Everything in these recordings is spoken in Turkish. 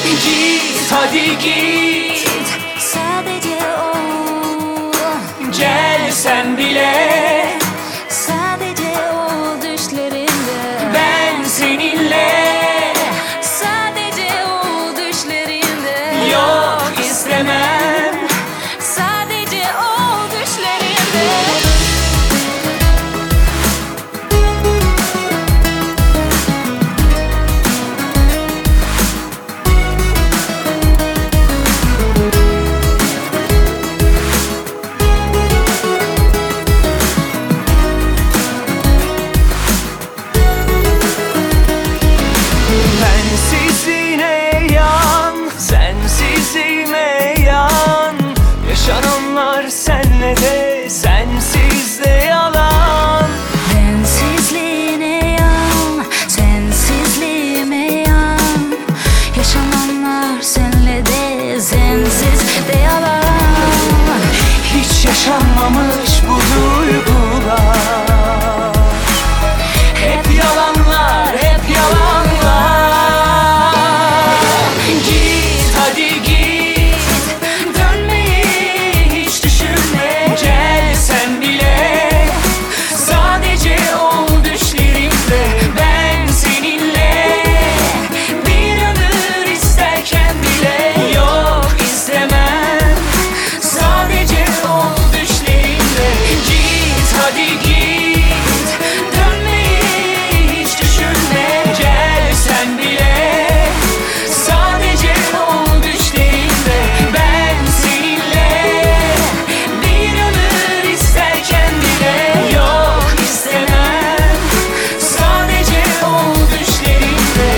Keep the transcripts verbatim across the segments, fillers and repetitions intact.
Git hadi git, sadece o. Gelsen bile Sadece o düşlerinde. ben seninle. Sadece o düşlerinde. Yok istemem. Sadece o düşlerinde. Sensizliğine yan, sensizliğime yan. Yaşananlar senle de, sensiz de yalan. Bensizliğine yan, sensizliğime yan. Yaşananlar senle de, sensiz de yalan. Hiç yaşanmamış bu duygular. Hep yalanlar, hep yalanlar. Git hadi git, dönmeyi hiç düşünme. Gelsen bile sadece ol düşlerimde. Ben seninle bir ömür isterken bile yok istemem. Sadece ol düşlerimde. Git hadi git, dönmeyi hiç düşünme. Gelsen bile sadece ol düşlerimde. Ben seninle bir ömür isterken bile yok istemem. Sadece ol düşlerimde.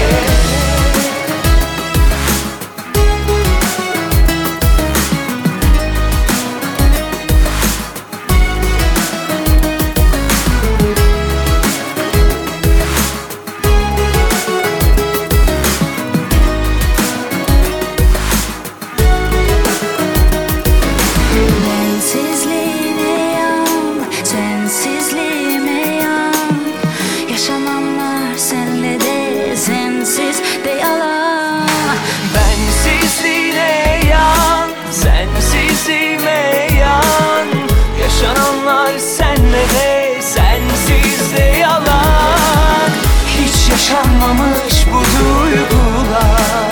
Bensizliğine yan, sensizliğime yan. Yaşananlar senle de, sensiz de yalan. Bensizliğine yan, sensizliğime yan. Yaşananlar senle de, sensiz de yalan. Hiç yaşanmamış bu duygular.